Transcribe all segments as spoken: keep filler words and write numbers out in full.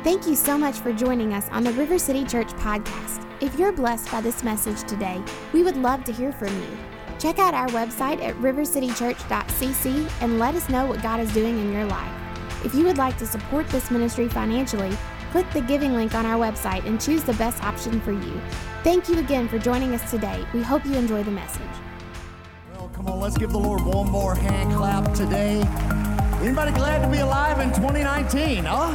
Thank you so much for joining us on the River City Church podcast. If you're blessed by this message today, we would love to hear from you. Check out our website at river city church dot c c and let us know what God is doing in your life. If you would like to support this ministry financially, click the giving link on our website and choose the best option for you. Thank you again for joining us today. We hope you enjoy the message. Well, come on, let's give the Lord one more hand clap today. Anybody glad to be alive in twenty nineteen, huh?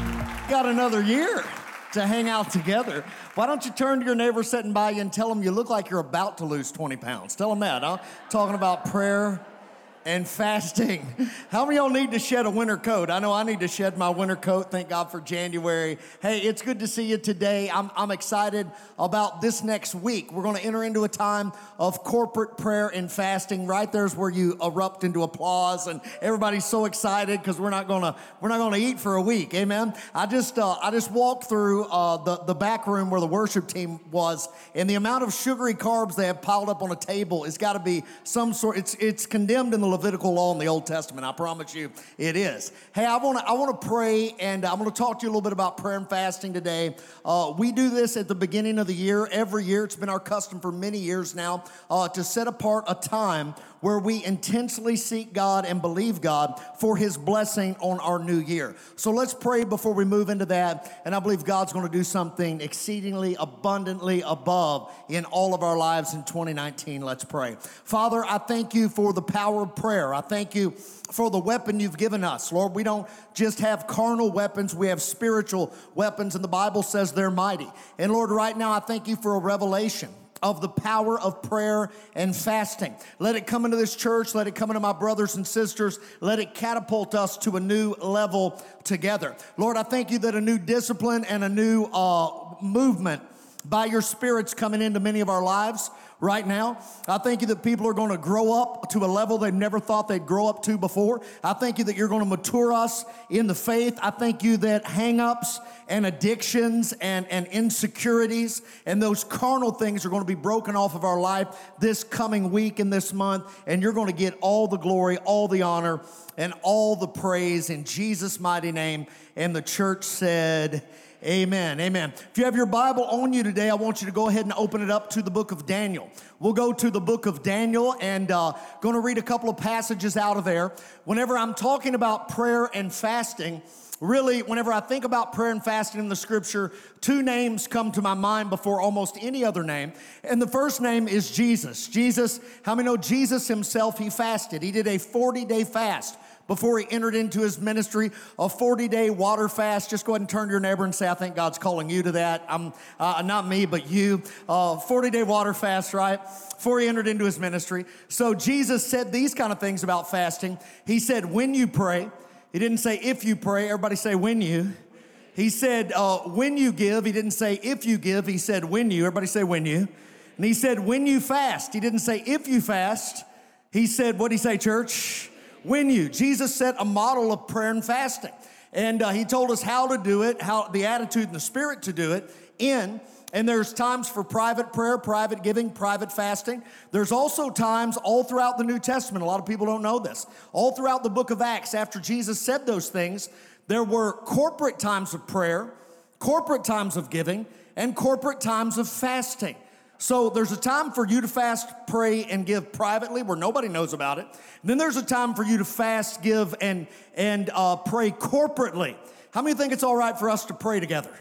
Got another year to hang out together. Why don't you turn to your neighbor sitting by you and tell them you look like you're about to lose twenty pounds. Tell them that, huh? Talking about prayer and fasting. How many of y'all need to shed a winter coat? I know I need to shed my winter coat. Thank God for January. Hey, it's good to see you today. I'm, I'm excited about this next week. We're going to enter into a time of corporate prayer and fasting. Right there's where you erupt into applause, and everybody's so excited because we're not going to we're not going to eat for a week. Amen. I just uh, I just walked through uh, the the back room where the worship team was, and the amount of sugary carbs they have piled up on a table has got to be some sort. It's it's condemned in the Levitical law in the Old Testament. I promise you it is. Hey, I want to I want to pray, and I'm going to talk to you a little bit about prayer and fasting today. Uh, we do this at the beginning of the year. Every year, it's been our custom for many years now uh, to set apart a time where we intensely seek God and believe God for His blessing on our new year. So let's pray before we move into that, and I believe God's going to do something exceedingly abundantly above in all of our lives in twenty nineteen. Let's pray. Father, I thank you for the power of prayer. I thank you for the weapon you've given us. Lord, we don't just have carnal weapons, we have spiritual weapons, and the Bible says they're mighty. And Lord, right now I thank you for a revelation of the power of prayer and fasting. Let it come into this church. Let it come into my brothers and sisters. Let it catapult us to a new level together. Lord, I thank you that a new discipline and a new uh, movement by your Spirit's coming into many of our lives right now. I thank you that people are going to grow up to a level they've never thought they'd grow up to before. I thank you that you're going to mature us in the faith. I thank you that hang-ups and addictions and, and insecurities and those carnal things are going to be broken off of our life this coming week and this month, and you're going to get all the glory, all the honor, and all the praise in Jesus' mighty name. And the church said, amen, amen. If you have your Bible on you today, I want you to go ahead and open it up to the book of Daniel. We'll go to the book of Daniel and uh, going to read a couple of passages out of there. Whenever I'm talking about prayer and fasting, really, whenever I think about prayer and fasting in the scripture, two names come to my mind before almost any other name. And the first name is Jesus. Jesus, how many know Jesus himself, he fasted. He did a forty-day fast before he entered into his ministry, a forty-day water fast. Just go ahead and turn to your neighbor and say, I think God's calling you to that. I'm uh, not me, but you. Uh, forty-day water fast, right? Before he entered into his ministry. So Jesus said these kind of things about fasting. He said, when you pray. He didn't say if you pray. Everybody say when you. He said uh, when you give. He didn't say if you give. He said when you. Everybody say when you. And he said when you fast. He didn't say if you fast. He said, what did he say, church? When you. Jesus set a model of prayer and fasting. And uh, he told us how to do it, how the attitude and the spirit to do it in. And there's times for private prayer, private giving, private fasting. There's also times all throughout the New Testament. A lot of people don't know this. All throughout the book of Acts, after Jesus said those things, there were corporate times of prayer, corporate times of giving, and corporate times of fasting. So there's a time for you to fast, pray, and give privately where nobody knows about it. And then there's a time for you to fast, give, and, and uh, pray corporately. How many think it's all right for us to pray together?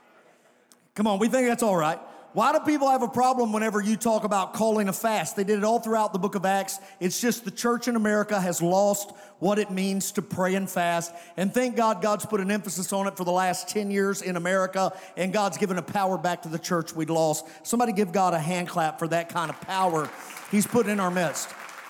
Come on, we think that's all right. Why do people have a problem whenever you talk about calling a fast? They did it all throughout the book of Acts. It's just the church in America has lost what it means to pray and fast. And thank God, God's put an emphasis on it for the last ten years in America, and God's given a power back to the church we'd lost. Somebody give God a hand clap for that kind of power he's put in our midst.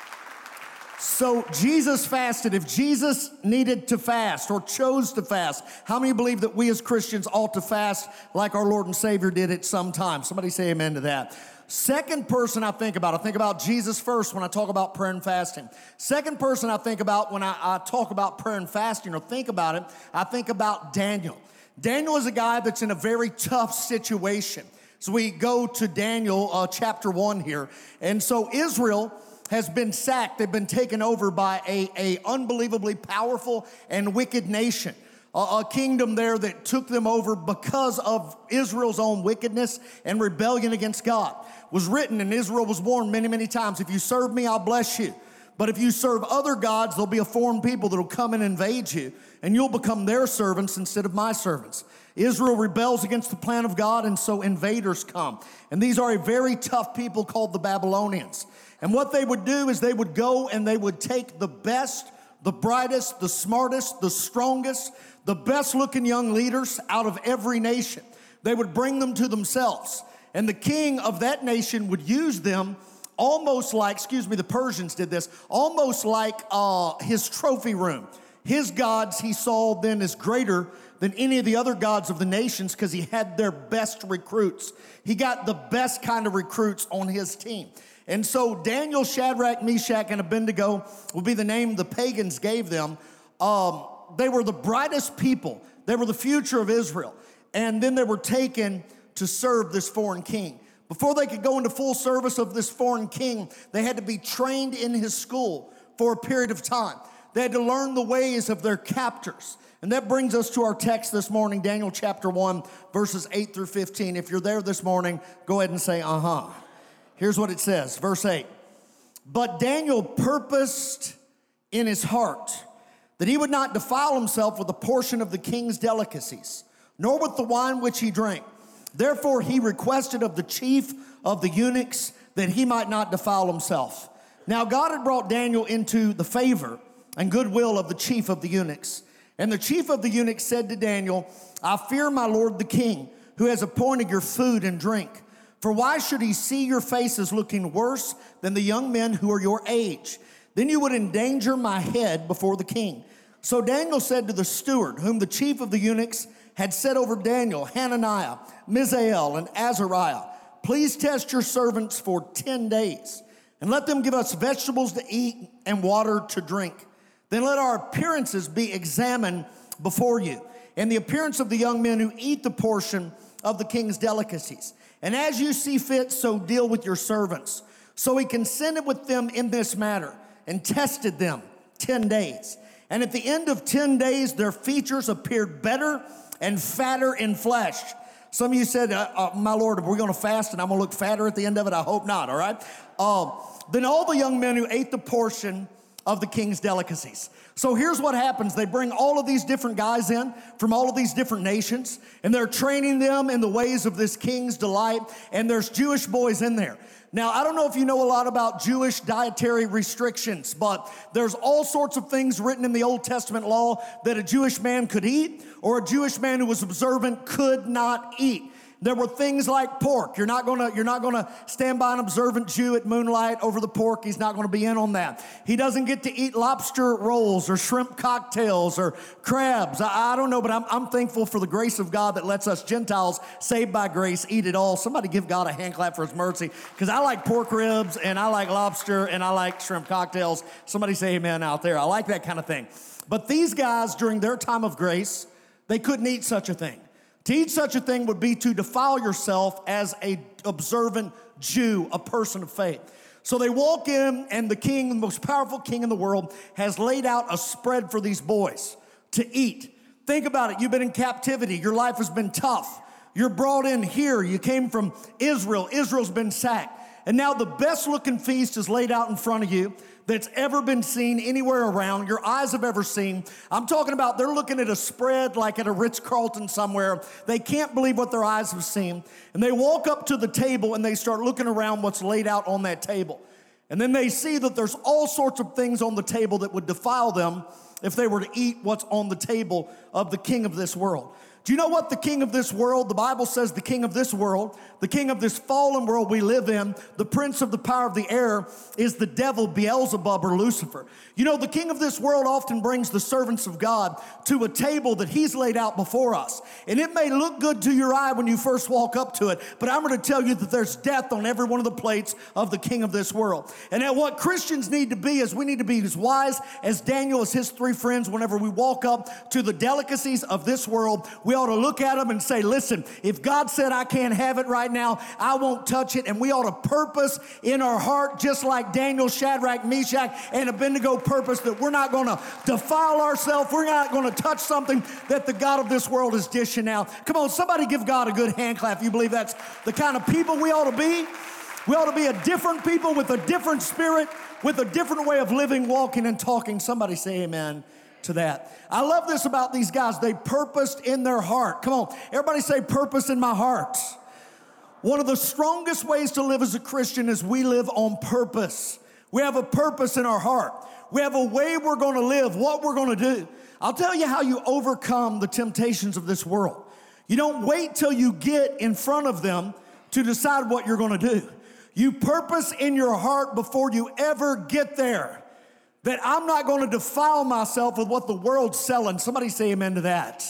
So Jesus fasted. If Jesus needed to fast or chose to fast, how many believe that we as Christians ought to fast like our Lord and Savior did at some time? Somebody say amen to that. Second person I think about, I think about Jesus first when I talk about prayer and fasting. Second person I think about when I, I talk about prayer and fasting or think about it, I think about Daniel. Daniel is a guy that's in a very tough situation. So we go to Daniel uh, chapter one here. And so Israel has been sacked. They've been taken over by a, a unbelievably powerful and wicked nation. a, a kingdom there that took them over because of Israel's own wickedness and rebellion against God. It was written, and Israel was warned many, many times, if you serve me, I'll bless you. But if you serve other gods, there'll be a foreign people that'll come and invade you, and you'll become their servants instead of my servants. Israel rebels against the plan of God, and so invaders come. And these are a very tough people called the Babylonians. And what they would do is they would go and they would take the best, the brightest, the smartest, the strongest, the best looking young leaders out of every nation. They would bring them to themselves. And the king of that nation would use them almost like, excuse me, the Persians did this, almost like uh, his trophy room. His gods he saw then as greater than any of the other gods of the nations because he had their best recruits. He got the best kind of recruits on his team. And so Daniel, Shadrach, Meshach, and Abednego will be the name the pagans gave them. Um, they were the brightest people. They were the future of Israel. And then they were taken to serve this foreign king. Before they could go into full service of this foreign king, they had to be trained in his school for a period of time. They had to learn the ways of their captors. And that brings us to our text this morning, Daniel chapter one, verses eight through fifteen. If you're there this morning, go ahead and say, uh-huh. Here's what it says, verse eight. But Daniel purposed in his heart that he would not defile himself with a portion of the king's delicacies, nor with the wine which he drank. Therefore he requested of the chief of the eunuchs that he might not defile himself. Now God had brought Daniel into the favor and goodwill of the chief of the eunuchs. And the chief of the eunuchs said to Daniel, I fear my lord the king, who has appointed your food and drink. For why should he see your faces looking worse than the young men who are your age? Then you would endanger my head before the king. So Daniel said to the steward, whom the chief of the eunuchs had set over Daniel, Hananiah, Mishael, and Azariah, please test your servants for ten days, and let them give us vegetables to eat and water to drink. Then let our appearances be examined before you, and the appearance of the young men who eat the portion of the king's delicacies. And as you see fit, so deal with your servants. So he consented with them in this matter and tested them ten days. And at the end of ten days, their features appeared better and fatter in flesh. Some of you said, uh, uh, my Lord, are we going to fast and I'm going to look fatter at the end of it? I hope not, all right? Uh, then all the young men who ate the portion of the king's delicacies. So here's what happens. They bring all of these different guys in from all of these different nations, and they're training them in the ways of this king's delight, and there's Jewish boys in there. Now, I don't know if you know a lot about Jewish dietary restrictions, but there's all sorts of things written in the Old Testament law that a Jewish man could eat or a Jewish man who was observant could not eat. There were things like pork. You're not gonna, you're not gonna stand by an observant Jew at moonlight over the pork. He's not gonna be in on that. He doesn't get to eat lobster rolls or shrimp cocktails or crabs. I, I don't know, but I'm, I'm thankful for the grace of God that lets us Gentiles saved by grace eat it all. Somebody give God a hand clap for his mercy, because I like pork ribs and I like lobster and I like shrimp cocktails. Somebody say amen out there. I like that kind of thing. But these guys, during their time of grace, they couldn't eat such a thing. To eat such a thing would be to defile yourself as a observant Jew, a person of faith. So they walk in, and the king, the most powerful king in the world, has laid out a spread for these boys to eat. Think about it. You've been in captivity. Your life has been tough. You're brought in here. You came from Israel. Israel's been sacked. And now the best looking feast is laid out in front of you that's ever been seen anywhere around, your eyes have ever seen. I'm talking about they're looking at a spread like at a Ritz-Carlton somewhere. They can't believe what their eyes have seen. And they walk up to the table and they start looking around what's laid out on that table. And then they see that there's all sorts of things on the table that would defile them if they were to eat what's on the table of the king of this world. Do you know what the king of this world, the Bible says the king of this world, the king of this fallen world we live in, the prince of the power of the air is the devil, Beelzebub or Lucifer. You know, the king of this world often brings the servants of God to a table that he's laid out before us. And it may look good to your eye when you first walk up to it, but I'm going to tell you that there's death on every one of the plates of the king of this world. And that what Christians need to be is we need to be as wise as Daniel, as his three friends. Whenever we walk up to the delicacies of this world, we ought to look at them and say, listen, if God said I can't have it right now, I won't touch it. And we ought to purpose in our heart, just like Daniel, Shadrach, Meshach, and Abednego purpose, that we're not going to defile ourselves. We're not going to touch something that the God of this world is dishing out. Come on, somebody give God a good hand clap if you believe that's the kind of people we ought to be. We ought to be a different people with a different spirit, with a different way of living, walking, and talking. Somebody say amen to that. I love this about these guys. They purposed in their heart. Come on, everybody say purpose in my heart. One of the strongest ways to live as a Christian is we live on purpose. We have a purpose in our heart. We have a way we're going to live, what we're going to do. I'll tell you how you overcome the temptations of this world. You don't wait till you get in front of them to decide what you're going to do. You purpose in your heart before you ever get there that I'm not going to defile myself with what the world's selling. Somebody say amen to that.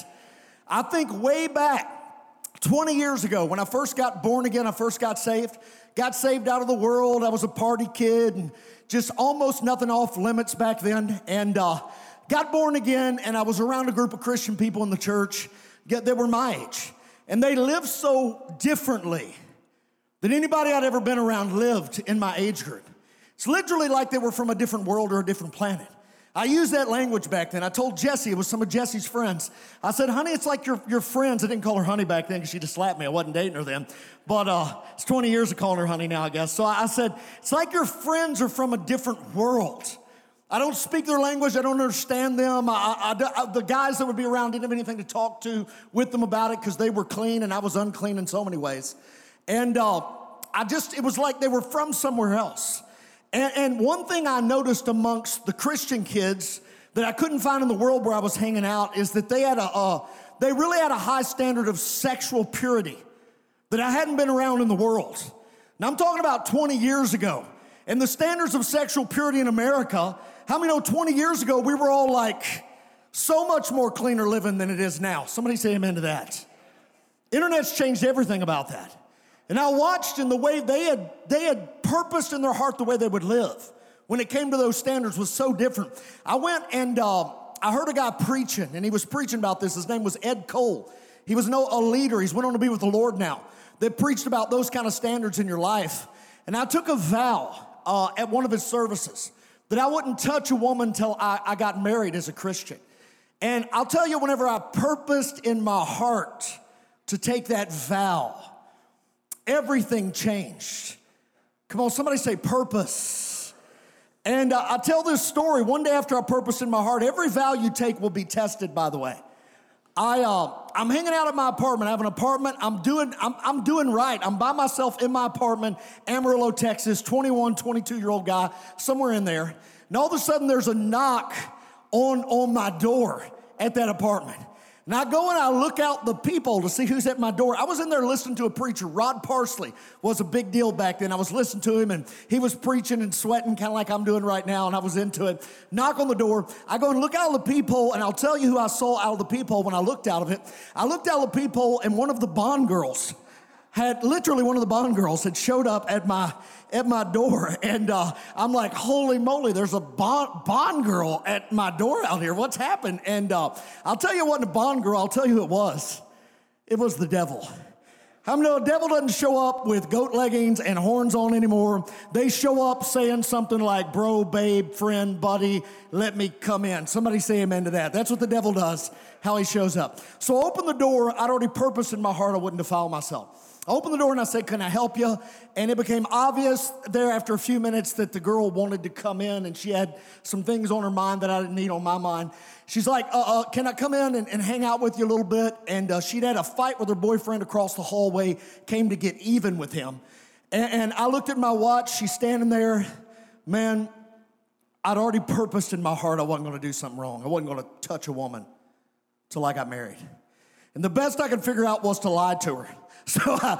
I think way back twenty years ago when I first got born again, I first got saved, got saved out of the world. I was a party kid and just almost nothing off limits back then. And uh, got born again, and I was around a group of Christian people in the church. They were my age. And they lived so differently than anybody I'd ever been around lived in my age group. It's literally like they were from a different world or a different planet. I used that language back then. I told Jessie, it was some of Jessie's friends. I said, honey, it's like your, your friends. I didn't call her honey back then because she just slapped me. I wasn't dating her then. But uh, it's twenty years of calling her honey now, I guess. So I said, it's like your friends are from a different world. I don't speak their language. I don't understand them. I, I, I, the guys that would be around didn't have anything to talk to with them about it because they were clean and I was unclean in so many ways. And uh, I just, it was like they were from somewhere else. And, and one thing I noticed amongst the Christian kids that I couldn't find in the world where I was hanging out is that they had a, uh, they really had a high standard of sexual purity that I hadn't been around in the world. Now I'm talking about twenty years ago. And the standards of sexual purity in America, how many know twenty years ago we were all like so much more cleaner living than it is now? Somebody say amen to that. Internet's changed everything about that. And I watched in the way they had they had purposed in their heart the way they would live when it came to those standards was so different. I went and uh, I heard a guy preaching, and he was preaching about this. His name was Ed Cole. He was no, a leader. He's went on to be with the Lord now. They preached about those kind of standards in your life. And I took a vow uh, at one of his services that I wouldn't touch a woman until I, I got married as a Christian. And I'll tell you, whenever I purposed in my heart to take that vow, everything changed. Come on, somebody say purpose. And uh, I tell this story. One day after I purposed in my heart, every vow you take will be tested, by the way. I, uh, I'm hanging out at my apartment. I have an apartment. I'm doing, I'm, I'm doing right. I'm by myself in my apartment, Amarillo, Texas, twenty-one, twenty-two-year-old guy, somewhere in there. And all of a sudden, there's a knock on, on my door at that apartment. And I go and I look out the people to see who's at my door. I was in there listening to a preacher. Rod Parsley was a big deal back then. I was listening to him, and he was preaching and sweating kind of like I'm doing right now, and I was into it. Knock on the door. I go and look out of the people, and I'll tell you who I saw out of the people when I looked out of it. I looked out of the people, and one of the Bond girls had, literally one of the Bond girls had showed up at my at my door, and uh, I'm like, holy moly, there's a Bond, Bond girl at my door out here. What's happened? And uh, I'll tell you it wasn't a Bond girl. I'll tell you who it was. It was the devil. How many know the devil doesn't show up with goat leggings and horns on anymore? They show up saying something like, bro, babe, friend, buddy, let me come in. Somebody say amen to that. That's what the devil does, how he shows up. So I opened the door. I'd already purposed in my heart I wouldn't defile myself. I opened the door and I said, can I help you? And it became obvious there after a few minutes that the girl wanted to come in, and she had some things on her mind that I didn't need on my mind. She's like, uh, uh, can I come in and, and hang out with you a little bit? And uh, she'd had a fight with her boyfriend across the hallway, came to get even with him. And, and I looked at my watch. She's standing there. Man, I'd already purposed in my heart I wasn't going to do something wrong. I wasn't going to touch a woman till I got married. And the best I could figure out was to lie to her. So I,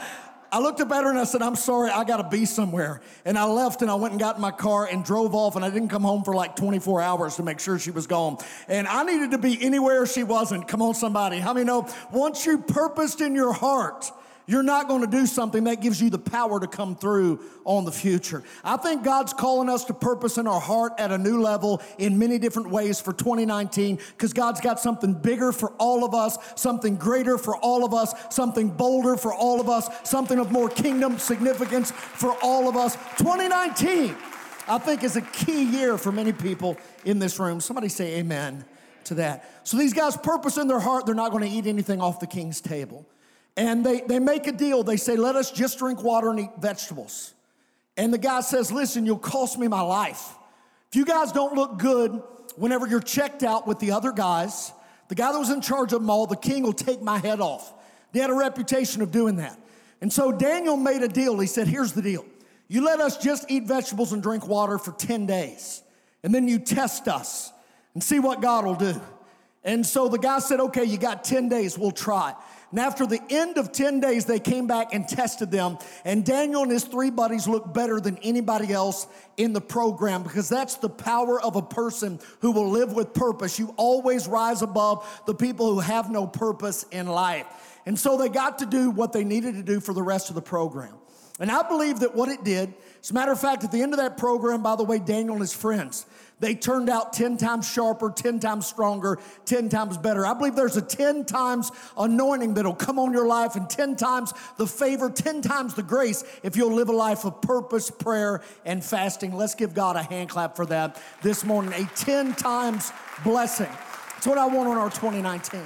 I looked up at her and I said, I'm sorry, I got to be somewhere. And I left and I went and got in my car and drove off, and I didn't come home for like twenty-four hours to make sure she was gone. And I needed to be anywhere she wasn't. Come on, somebody. How many know once you purposed in your heart, you're not going to do something that gives you the power to come through on the future. I think God's calling us to purpose in our heart at a new level in many different ways for twenty nineteen, because God's got something bigger for all of us, something greater for all of us, something bolder for all of us, something of more kingdom significance for all of us. twenty nineteen, I think, is a key year for many people in this room. Somebody say amen to that. So these guys purpose in their heart they're not going to eat anything off the king's table. And they, they make a deal. They say, let us just drink water and eat vegetables. And the guy says, listen, you'll cost me my life. If you guys don't look good whenever you're checked out with the other guys, the guy that was in charge of them all, the king will take my head off. They had a reputation of doing that. And so Daniel made a deal. He said, here's the deal. You let us just eat vegetables and drink water for ten days. And then you test us and see what God will do. And so the guy said, okay, you got ten days, we'll try. And after the end of ten days, they came back and tested them. And Daniel and his three buddies looked better than anybody else in the program, because that's the power of a person who will live with purpose. You always rise above the people who have no purpose in life. And so they got to do what they needed to do for the rest of the program. And I believe that what it did, as a matter of fact, at the end of that program, by the way, Daniel and his friends, they turned out ten times sharper, ten times stronger, ten times better. I believe there's a ten times anointing that'll come on your life, and ten times the favor, ten times the grace if you'll live a life of purpose, prayer, and fasting. Let's give God a hand clap for that this morning. A ten times blessing. That's what I want on our twenty nineteen.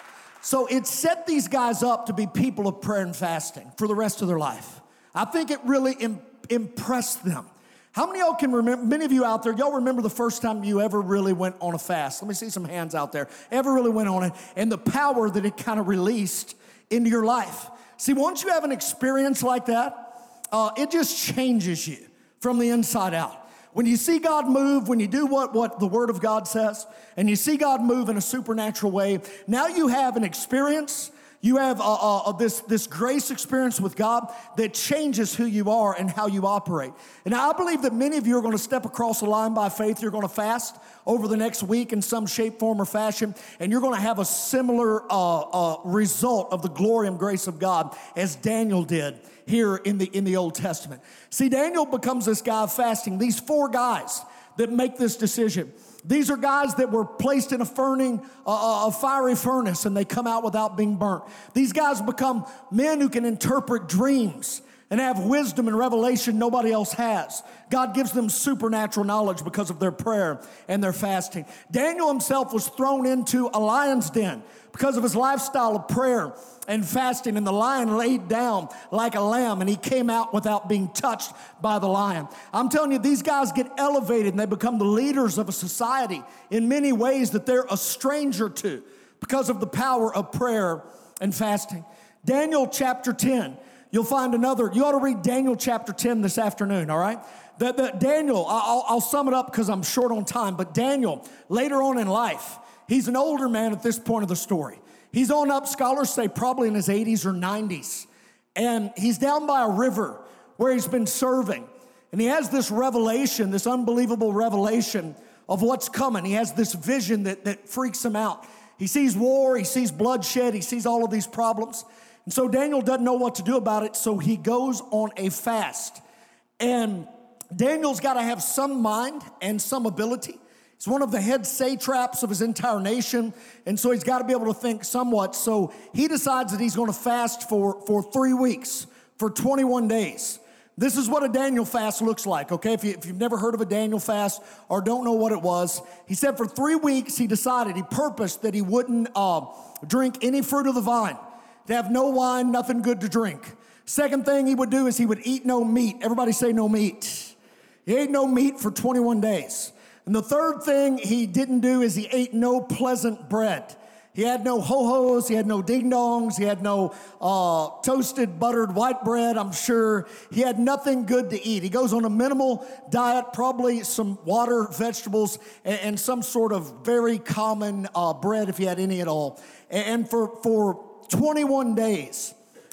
So it set these guys up to be people of prayer and fasting for the rest of their life. I think it really im- impressed them. How many of y'all can remember, many of you out there, y'all remember the first time you ever really went on a fast? Let me see some hands out there. Ever really went on it, and the power that it kind of released into your life. See, once you have an experience like that, uh, it just changes you from the inside out. When you see God move, when you do what, what the Word of God says, and you see God move in a supernatural way, now you have an experience. You have uh, uh, this, this grace experience with God that changes who you are and how you operate. And I believe that many of you are going to step across the line by faith. You're going to fast over the next week in some shape, form, or fashion, and you're going to have a similar uh, uh, result of the glory and grace of God as Daniel did here in the, in the Old Testament. See, Daniel becomes this guy of fasting. These four guys that make this decision. These are guys that were placed in a, furning, uh, a fiery furnace, and they come out without being burnt. These guys become men who can interpret dreams and have wisdom and revelation nobody else has. God gives them supernatural knowledge because of their prayer and their fasting. Daniel himself was thrown into a lion's den because of his lifestyle of prayer and fasting, and the lion laid down like a lamb, and he came out without being touched by the lion. I'm telling you, these guys get elevated, and they become the leaders of a society in many ways that they're a stranger to because of the power of prayer and fasting. Daniel chapter ten, you'll find another. You ought to read Daniel chapter ten this afternoon, all right? That, that Daniel, I'll, I'll sum it up because I'm short on time, but Daniel, later on in life, he's an older man at this point of the story. He's on up, scholars say probably in his eighties or nineties. And he's down by a river where he's been serving. And he has this revelation, this unbelievable revelation of what's coming. He has this vision that, that freaks him out. He sees war, he sees bloodshed, he sees all of these problems. And so Daniel doesn't know what to do about it, so he goes on a fast. And Daniel's got to have some mind and some ability. He's one of the head satraps of his entire nation, and so he's got to be able to think somewhat. So he decides that he's going to fast for, for three weeks, for twenty-one days. This is what a Daniel fast looks like, okay? If, you, if you've never heard of a Daniel fast or don't know what it was, he said for three weeks he decided, he purposed that he wouldn't uh, drink any fruit of the vine. To have no wine, nothing good to drink. Second thing he would do is he would eat no meat. Everybody say no meat. He ate no meat for twenty-one days. And the third thing he didn't do is he ate no pleasant bread. He had no ho-hos, he had no ding-dongs, he had no uh, toasted buttered white bread, I'm sure. He had nothing good to eat. He goes on a minimal diet, probably some water, vegetables, and, and some sort of very common uh, bread if he had any at all. And for, for twenty-one days,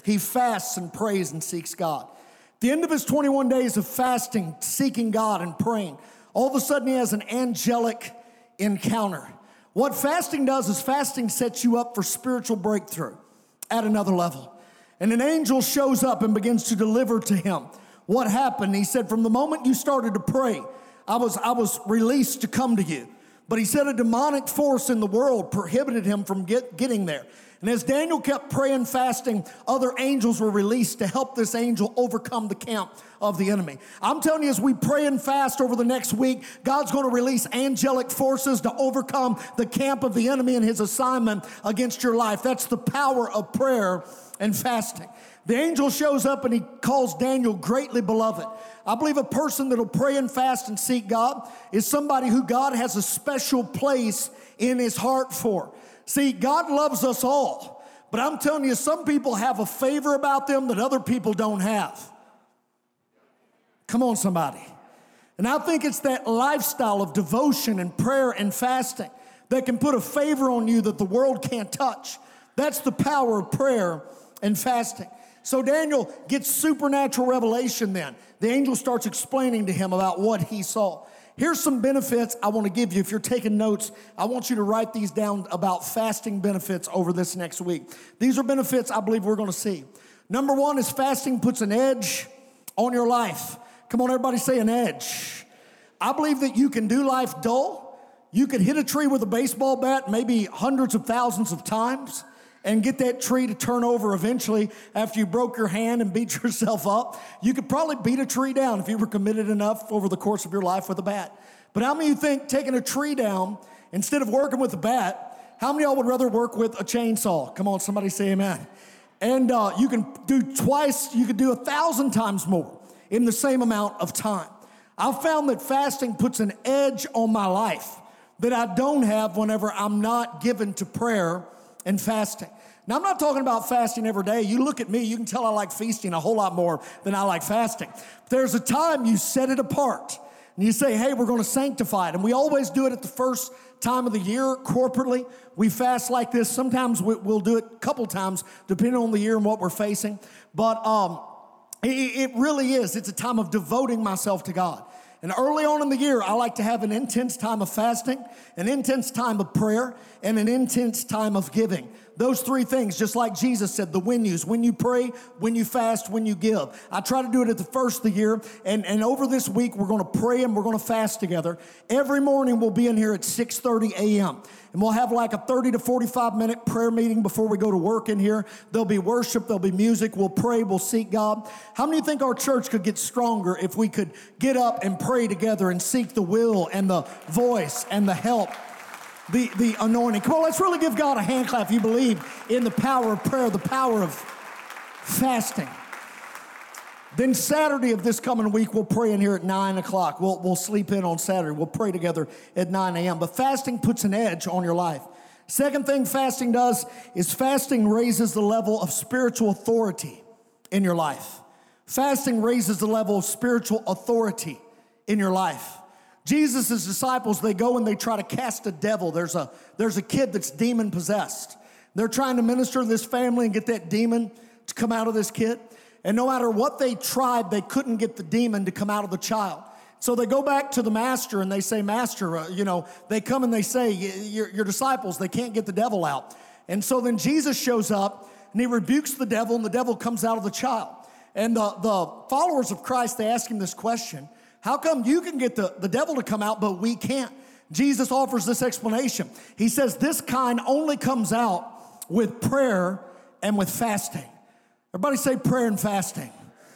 he fasts and prays and seeks God. At the end of his twenty-one days of fasting, seeking God and praying, all of a sudden he has an angelic encounter. What fasting does is fasting sets you up for spiritual breakthrough at another level. And an angel shows up and begins to deliver to him what happened. He said, from the moment you started to pray, I was, I was released to come to you. But he said a demonic force in the world prohibited him from get, getting there. And as Daniel kept praying, fasting, other angels were released to help this angel overcome the camp of the enemy. I'm telling you, as we pray and fast over the next week, God's going to release angelic forces to overcome the camp of the enemy and his assignment against your life. That's the power of prayer and fasting. The angel shows up and he calls Daniel greatly beloved. I believe a person that'll pray and fast and seek God is somebody who God has a special place in his heart for. See, God loves us all, but I'm telling you, some people have a favor about them that other people don't have. Come on, somebody. And I think it's that lifestyle of devotion and prayer and fasting that can put a favor on you that the world can't touch. That's the power of prayer and fasting. So Daniel gets supernatural revelation then. The angel starts explaining to him about what he saw. Here's some benefits I want to give you. If you're taking notes, I want you to write these down about fasting benefits over this next week. These are benefits I believe we're going to see. Number one is fasting puts an edge on your life. Come on, everybody say an edge. I believe that you can do life dull. You could hit a tree with a baseball bat maybe hundreds of thousands of times and get that tree to turn over eventually after you broke your hand and beat yourself up. You could probably beat a tree down if you were committed enough over the course of your life with a bat. But how many of you think taking a tree down, instead of working with a bat, how many of y'all would rather work with a chainsaw? Come on, somebody say amen. And uh, you can do twice, you could do a thousand times more in the same amount of time. I've found that fasting puts an edge on my life that I don't have whenever I'm not given to prayer and fasting. Now, I'm not talking about fasting every day. You look at me, you can tell I like feasting a whole lot more than I like fasting. There's a time you set it apart and you say, hey, we're going to sanctify it. And we always do it at the first time of the year corporately. We fast like this. Sometimes we'll do it a couple times depending on the year and what we're facing. But um, it really is. It's a time of devoting myself to God. And early on in the year, I like to have an intense time of fasting, an intense time of prayer, and an intense time of giving. Those three things, just like Jesus said, the when yous, when you pray, when you fast, when you give. I try to do it at the first of the year, and, and over this week, we're going to pray and we're going to fast together. Every morning, we'll be in here at six thirty a.m., and we'll have like a thirty to forty-five minute prayer meeting before we go to work in here. There'll be worship, there'll be music, we'll pray, we'll seek God. How many think our church could get stronger if we could get up and pray together and seek the will and the voice and the help? The, the anointing. Come on, let's really give God a hand clap if you believe in the power of prayer, the power of fasting. Then Saturday of this coming week, we'll pray in here at nine o'clock. We'll, we'll sleep in on Saturday. We'll pray together at nine a.m. But fasting puts an edge on your life. Second thing fasting does is fasting raises the level of spiritual authority in your life. Fasting raises the level of spiritual authority in your life. Jesus' disciples, they go and they try to cast a devil. There's a, there's a kid that's demon possessed. They're trying to minister to this family and get that demon to come out of this kid. And no matter what they tried, they couldn't get the demon to come out of the child. So they go back to the master and they say, Master, uh, you know, they come and they say, your, your disciples, they can't get the devil out. And so then Jesus shows up and he rebukes the devil and the devil comes out of the child. And the, the followers of Christ, they ask him this question. How come you can get the, the devil to come out, but we can't? Jesus offers this explanation. He says this kind only comes out with prayer and with fasting. Everybody say prayer and fasting.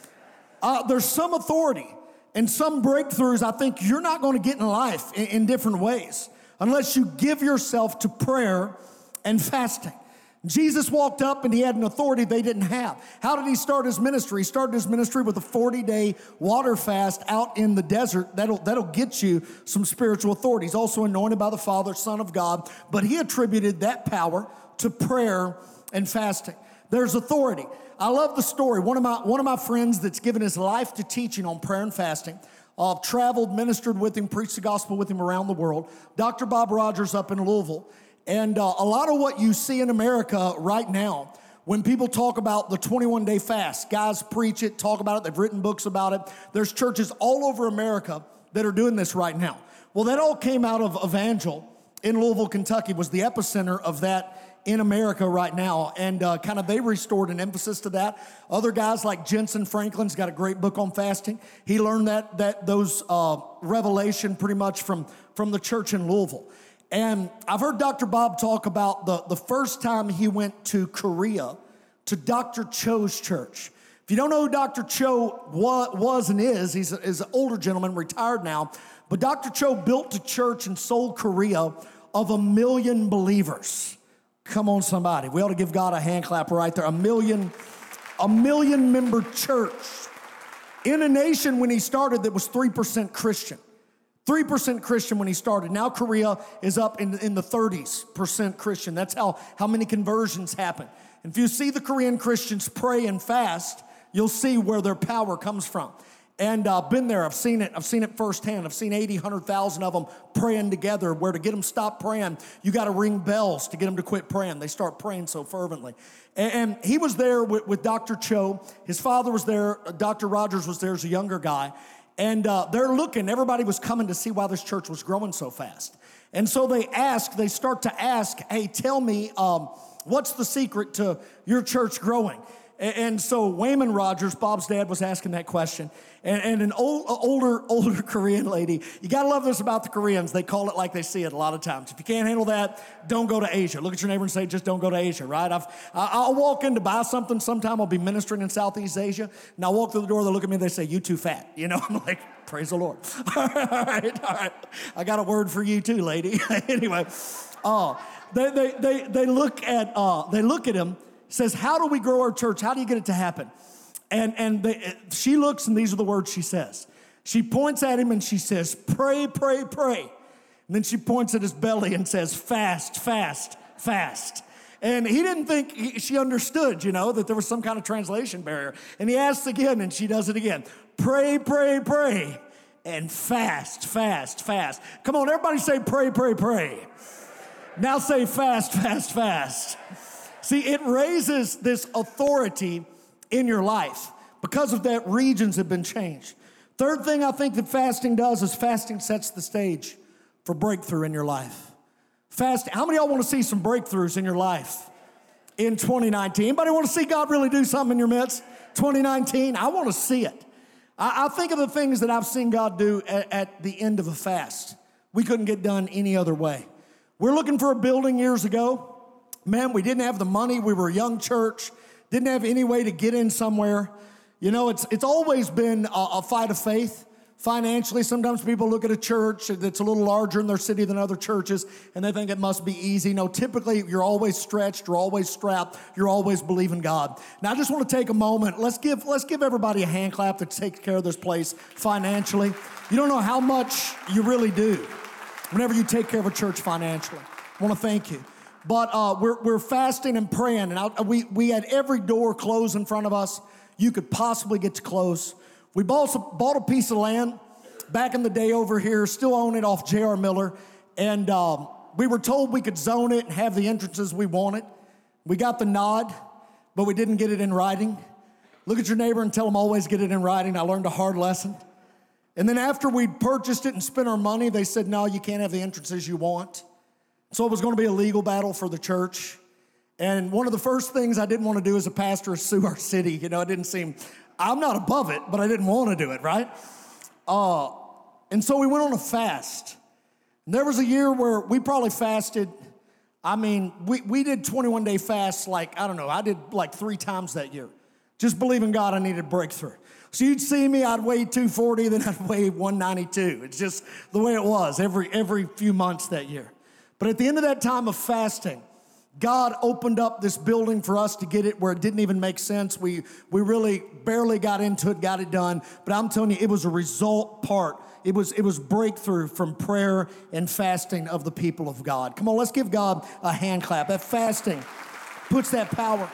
Uh, there's some authority and some breakthroughs I think you're not going to get in life in, in different ways unless you give yourself to prayer and fasting. Jesus walked up and he had an authority they didn't have. How did he start his ministry? He started his ministry with a forty-day water fast out in the desert. That'll, that'll get you some spiritual authority. He's also anointed by the Father, Son of God, but he attributed that power to prayer and fasting. There's authority. I love the story. One of my, one of my friends that's given his life to teaching on prayer and fasting, I've uh, traveled, ministered with him, preached the gospel with him around the world, Doctor Bob Rogers up in Louisville. And uh, a lot of what you see in America right now, When people talk about the twenty-one day fast, guys preach it, talk about it, they've written books about it. There's churches all over America that are doing this right now. Well, that all came out of Evangel in Louisville, Kentucky, was the epicenter of that in America right now. And uh, kind of they restored an emphasis to that. Other guys like Jensen Franklin's got a great book on fasting. He learned that that those uh, revelation pretty much from, from the church in Louisville. And I've heard Doctor Bob talk about the, the first time he went to Korea to Doctor Cho's church. If you don't know who Doctor Cho was and is, he's, a, he's an older gentleman, retired now. But Doctor Cho built a church in Seoul, Korea of a million believers. Come on, somebody. We ought to give God a hand clap right there. A million, a million member church in a nation when he started that was three percent Christian. three percent Christian when he started. Now Korea is up in, in the thirties percent Christian. That's how, how many conversions happen. And if you see the Korean Christians pray and fast, you'll see where their power comes from. And I've uh, been there. I've seen it. I've seen it firsthand. I've seen eighty, one hundred thousand of them praying together, where to get them to stop praying, you got to ring bells to get them to quit praying. They start praying so fervently. And, and he was there with, with Doctor Cho. His father was there. Doctor Rogers was there as a younger guy. And uh, they're looking. Everybody was coming to see why this church was growing so fast. And so they ask, they start to ask, hey, tell me, um, what's the secret to your church growing? And so Wayman Rogers, Bob's dad, was asking that question. And, and an old, older, older Korean lady, you got to love this about the Koreans. They call it like they see it a lot of times. If you can't handle that, don't go to Asia. Look at your neighbor and say, just don't go to Asia, right? I've, I'll walk in to buy something. Sometime I'll be ministering in Southeast Asia. And I'll walk through the door, they'll look at me and they say, you too fat. You know, I'm like, praise the Lord. all right, all right. I got a word for you too, lady. anyway, uh, they, they, they, they look at, uh, they look at him. Says, how do we grow our church? How do you get it to happen? And and they, she looks, and these are the words she says. She points at him and she says, pray, pray, pray. And then she points at his belly and says, fast, fast, fast. And he didn't think he, she understood, you know, that there was some kind of translation barrier. And he asks again, and she does it again. Pray, pray, pray, and fast, fast, fast. Come on, everybody say pray, pray, pray. Now say fast, fast, fast. See, it raises this authority in your life. Because of that, regions have been changed. Third thing I think that fasting does is fasting sets the stage for breakthrough in your life. Fast. How many of y'all want to see some breakthroughs in your life in twenty nineteen? Anybody want to see God really do something in your midst? twenty nineteen, I want to see it. I, I think of the things that I've seen God do at, at the end of a fast. We couldn't get done any other way. We're looking for a building years ago. Man, we didn't have the money. We were a young church. Didn't have any way to get in somewhere. You know, it's it's always been a, a fight of faith. Financially, sometimes people look at a church that's a little larger in their city than other churches, and they think it must be easy. No, typically, you're always stretched. You're always strapped. You're always believing God. Now, I just want to take a moment. Let's give, let's give everybody a hand clap that takes care of this place financially. You don't know how much you really do whenever you take care of a church financially. I want to thank you. But uh, we're we're fasting and praying, and I, we we had every door closed in front of us you could possibly get to close. We bought bought a piece of land back in the day over here, still own it off J R Miller, and um, we were told we could zone it and have the entrances we wanted. We got the nod, but we didn't get it in writing. Look at your neighbor and tell them always get it in writing. I learned a hard lesson. And then after we purchased it and spent our money, they said, no, you can't have the entrances you want. So it was going to be a legal battle for the church. And one of the first things I didn't want to do as a pastor is sue our city. You know, it didn't seem, I'm not above it, but I didn't want to do it, right? Uh, and so we went on a fast. And there was a year where we probably fasted, I mean, we, we did twenty-one day fasts like, I don't know, I did like three times that year. Just believing God I needed breakthrough. So you'd see me, I'd weigh two forty, then I'd weigh one ninety-two. It's just the way it was every every few months that year. But at the end of that time of fasting, God opened up this building for us to get it where it didn't even make sense. We we really barely got into it, got it done. But I'm telling you, it was a result part. It was, it was breakthrough from prayer and fasting of the people of God. Come on, let's give God a hand clap. That fasting puts that power.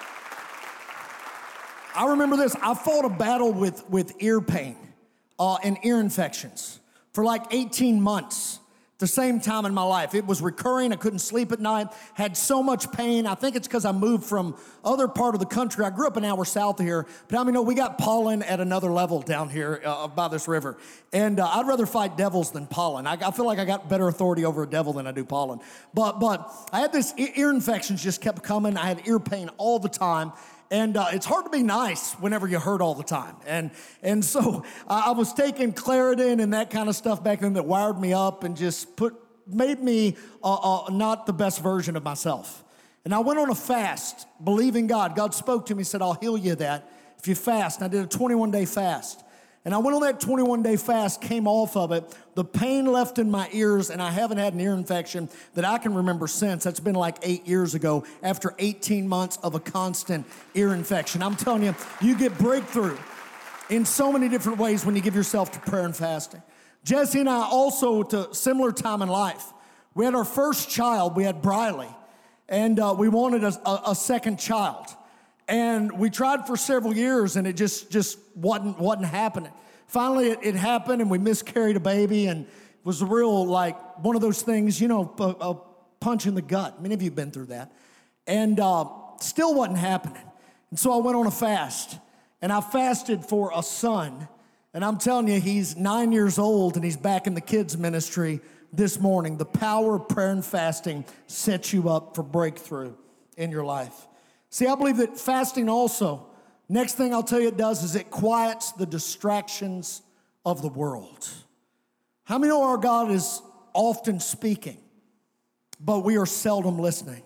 I remember this. I fought a battle with, with ear pain uh, and ear infections for like eighteen months. the same time in my life. It was recurring. I couldn't sleep at night, had so much pain. I think it's because I moved from other part of the country. I grew up an hour south of here, but I mean, no, we got pollen at another level down here uh, by this river. And uh, I'd rather fight devils than pollen. I, I feel like I got better authority over a devil than I do pollen. But, but I had this ear infections just kept coming. I had ear pain all the time. And uh, it's hard to be nice whenever you hurt all the time. And and so uh, I was taking Claritin and that kind of stuff back then that wired me up and just put made me uh, uh, not the best version of myself. And I went on a fast, believing God. God spoke to me, said, I'll heal you of that if you fast. And I did a twenty-one day fast. And I went on that twenty-one day fast, came off of it. The pain left in my ears, and I haven't had an ear infection that I can remember since. That's been like eight years ago after eighteen months of a constant ear infection. I'm telling you, you get breakthrough in so many different ways when you give yourself to prayer and fasting. Jesse and I also, to a similar time in life, we had our first child. We had Briley, and uh, we wanted a, a, a second child. And we tried for several years, and it just, just wasn't, wasn't happening. Finally, it, it happened, and we miscarried a baby, and it was a real, like, one of those things, you know, a, a punch in the gut. Many of you have been through that. And uh, still wasn't happening. And so I went on a fast, and I fasted for a son. And I'm telling you, he's nine years old, and he's back in the kids' ministry this morning. The power of prayer and fasting sets you up for breakthrough in your life. See, I believe that fasting also, next thing I'll tell you it does is it quiets the distractions of the world. How many know our God is often speaking, but we are seldom listening?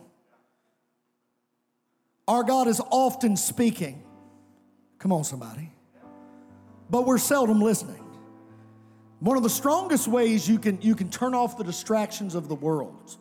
Our God is often speaking. Come on, somebody. But we're seldom listening. One of the strongest ways you can, you can turn off the distractions of the world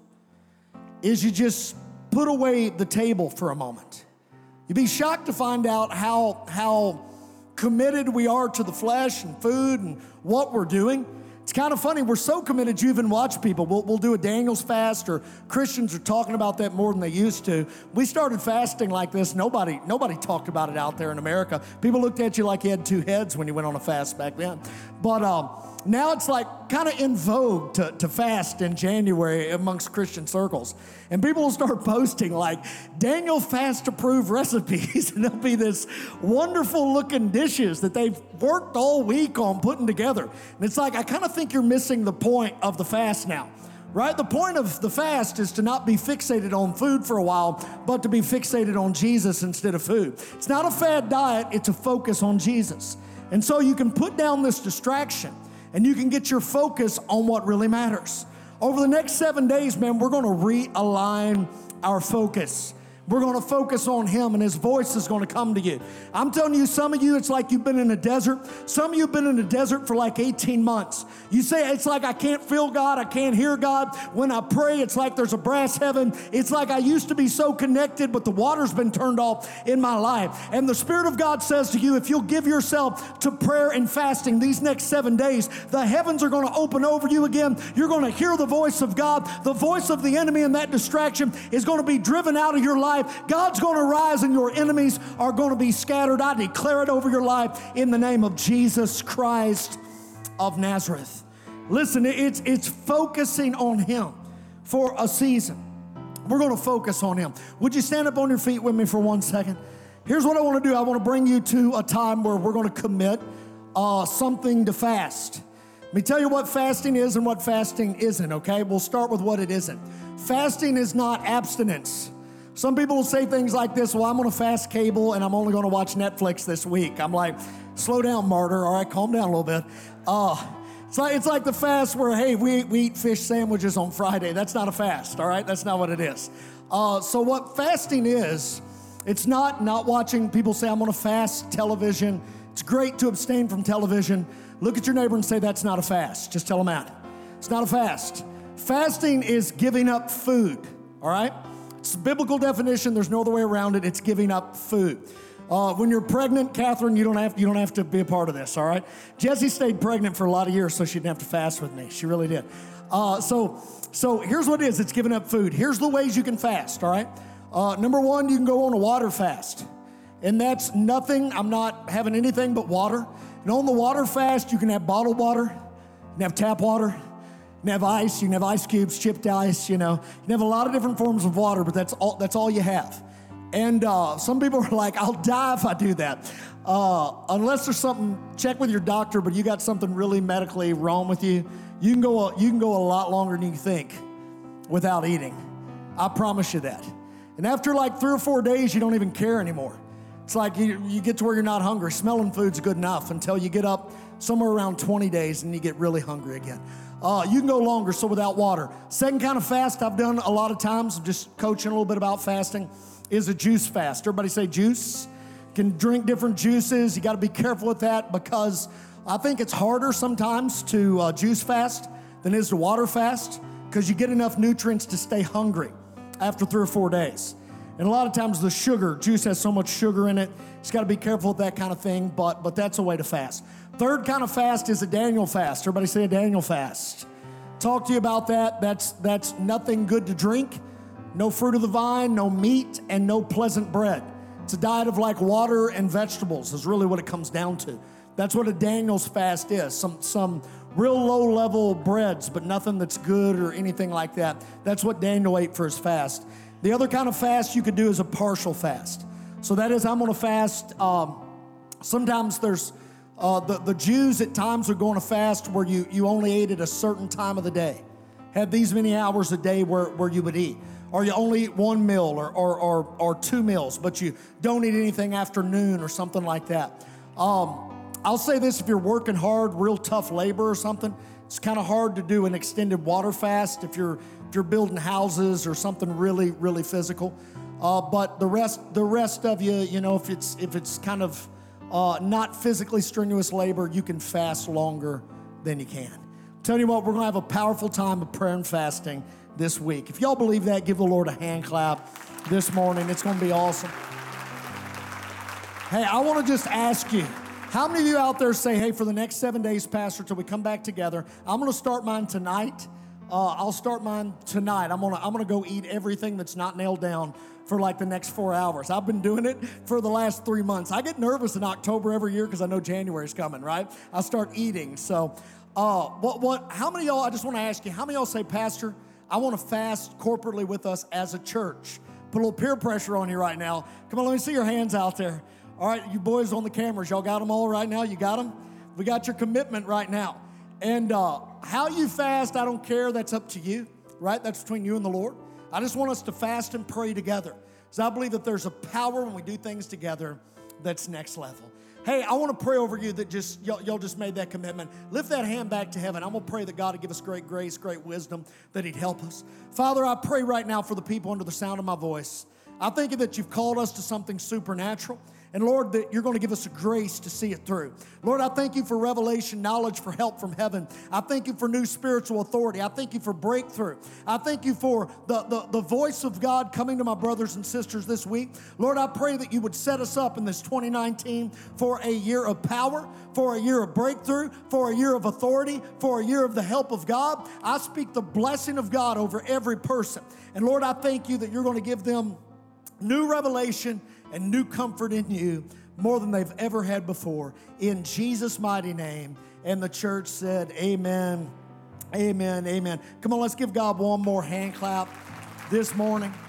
is you just put away the table for a moment. You'd be shocked to find out how, how committed we are to the flesh and food and what we're doing. It's kind of funny. We're so committed you even watch people. We'll, we'll do a Daniel's fast, or Christians are talking about that more than they used to. We started fasting like this. Nobody, nobody talked about it out there in America. People looked at you like you had two heads when you went on a fast back then. But um, now it's like kind of in vogue to, to fast in January amongst Christian circles. And people will start posting like Daniel fast approved recipes. And there'll be this wonderful looking dishes that they've worked all week on putting together. And it's like, I kind of think you're missing the point of the fast now, right? The point of the fast is to not be fixated on food for a while, but to be fixated on Jesus instead of food. It's not a fad diet, it's a focus on Jesus. And so you can put down this distraction and you can get your focus on what really matters. Over the next seven days, man, we're going to realign our focus. We're going to focus on Him, and His voice is going to come to you. I'm telling you, some of you, it's like you've been in a desert. Some of you have been in a desert for like eighteen months. You say, it's like I can't feel God. I can't hear God. When I pray, it's like there's a brass heaven. It's like I used to be so connected, but the water's been turned off in my life. And the Spirit of God says to you, if you'll give yourself to prayer and fasting these next seven days, the heavens are going to open over you again. You're going to hear the voice of God. The voice of the enemy and that distraction is going to be driven out of your life. God's going to rise and your enemies are going to be scattered. I declare it over your life in the name of Jesus Christ of Nazareth. Listen, it's, it's focusing on Him for a season. We're going to focus on Him. Would you stand up on your feet with me for one second? Here's what I want to do. I want to bring you to a time where we're going to commit uh, something to fast. Let me tell you what fasting is and what fasting isn't, okay? We'll start with what it isn't. Fasting is not abstinence. Some people will say things like this, well, I'm going to fast cable and I'm only going to watch Netflix this week. I'm like, slow down, martyr. All right, calm down a little bit. Uh, it's like it's like the fast where, hey, we, we eat fish sandwiches on Friday. That's not a fast, all right? That's not what it is. Uh, so what fasting is, it's not not watching. People say, I'm going to fast television. It's great to abstain from television. Look at your neighbor and say, that's not a fast. Just tell them that. It's not a fast. Fasting is giving up food, all right? It's a biblical definition. There's no other way around it. It's giving up food. Uh, when you're pregnant, Catherine, you don't have you don't have to be a part of this, all right? Jessie stayed pregnant for a lot of years, so she didn't have to fast with me. She really did. Uh, so, so here's what it is. It's giving up food. Here's the ways you can fast, all right? Uh, number one, you can go on a water fast. And that's nothing. I'm not having anything but water. And on the water fast, you can have bottled water. You can have tap water. You can have ice, you can have ice cubes, chipped ice, you know. You can have a lot of different forms of water, but that's all, that's all you have. And uh, some people are like, I'll die if I do that. Uh, unless there's something, check with your doctor, but you got something really medically wrong with you, you can go a, you can go a lot longer than you think without eating. I promise you that. And after like three or four days, you don't even care anymore. It's like you, you get to where you're not hungry. Smelling food's good enough until you get up somewhere around twenty days and you get really hungry again. Uh, you can go longer, so without water. Second kind of fast I've done a lot of times, just coaching a little bit about fasting, is a juice fast. Everybody say juice. You can drink different juices. You got to be careful with that because I think it's harder sometimes to uh, juice fast than it is to water fast because you get enough nutrients to stay hungry after three or four days. And a lot of times the sugar, juice has so much sugar in it. Just got to be careful with that kind of thing, but but that's a way to fast. Third kind of fast is a Daniel fast. Everybody say a Daniel fast. Talk to you about that. That's that's nothing good to drink, no fruit of the vine, no meat, and no pleasant bread. It's a diet of like water and vegetables is really what it comes down to. That's what a Daniel's fast is. Some some real low level breads, but nothing that's good or anything like that. That's what Daniel ate for his fast. The other kind of fast you could do is a partial fast. So that is, I'm going to fast. Um, sometimes there's, uh, the, the Jews at times are going to fast where you, you only ate at a certain time of the day. Had these many hours a day where, where you would eat. Or you only eat one meal or, or, or, or two meals, but you don't eat anything after noon or something like that. Um, I'll say this, if you're working hard, real tough labor or something, it's kind of hard to do an extended water fast if you're if you're building houses or something really, really physical. Uh, but the rest the rest of you, you know, if it's if it's kind of uh, not physically strenuous labor, you can fast longer than you can. I'm telling you what, we're going to have a powerful time of prayer and fasting this week. If y'all believe that, give the Lord a hand clap this morning. It's going to be awesome. Hey, I want to just ask you, how many of you out there say, hey, for the next seven days, Pastor, till we come back together, I'm going to start mine tonight. Uh, I'll start mine tonight. I'm going to I'm going to go eat everything that's not nailed down for like the next four hours. I've been doing it for the last three months. I get nervous in October every year because I know January's coming, right? I start eating. So uh, what, what, how many of y'all, I just want to ask you, how many of y'all say, Pastor, I want to fast corporately with us as a church? Put a little peer pressure on you right now. Come on, let me see your hands out there. All right, you boys on the cameras, y'all got them all right now? You got them? We got your commitment right now. And uh, how you fast, I don't care. That's up to you, right? That's between you and the Lord. I just want us to fast and pray together. Because I believe that there's a power when we do things together that's next level. Hey, I want to pray over you that just y'all, y'all just made that commitment. Lift that hand back to heaven. I'm going to pray that God would give us great grace, great wisdom, that He'd help us. Father, I pray right now for the people under the sound of my voice. I thank you that you've called us to something supernatural. And Lord, that you're going to give us a grace to see it through. Lord, I thank you for revelation, knowledge, for help from heaven. I thank you for new spiritual authority. I thank you for breakthrough. I thank you for the, the, the voice of God coming to my brothers and sisters this week. Lord, I pray that you would set us up in this twenty nineteen for a year of power, for a year of breakthrough, for a year of authority, for a year of the help of God. I speak the blessing of God over every person. And Lord, I thank you that you're going to give them new revelation and new comfort in you more than they've ever had before. In Jesus' mighty name. And the church said, amen, amen, amen. Come on, let's give God one more hand clap this morning.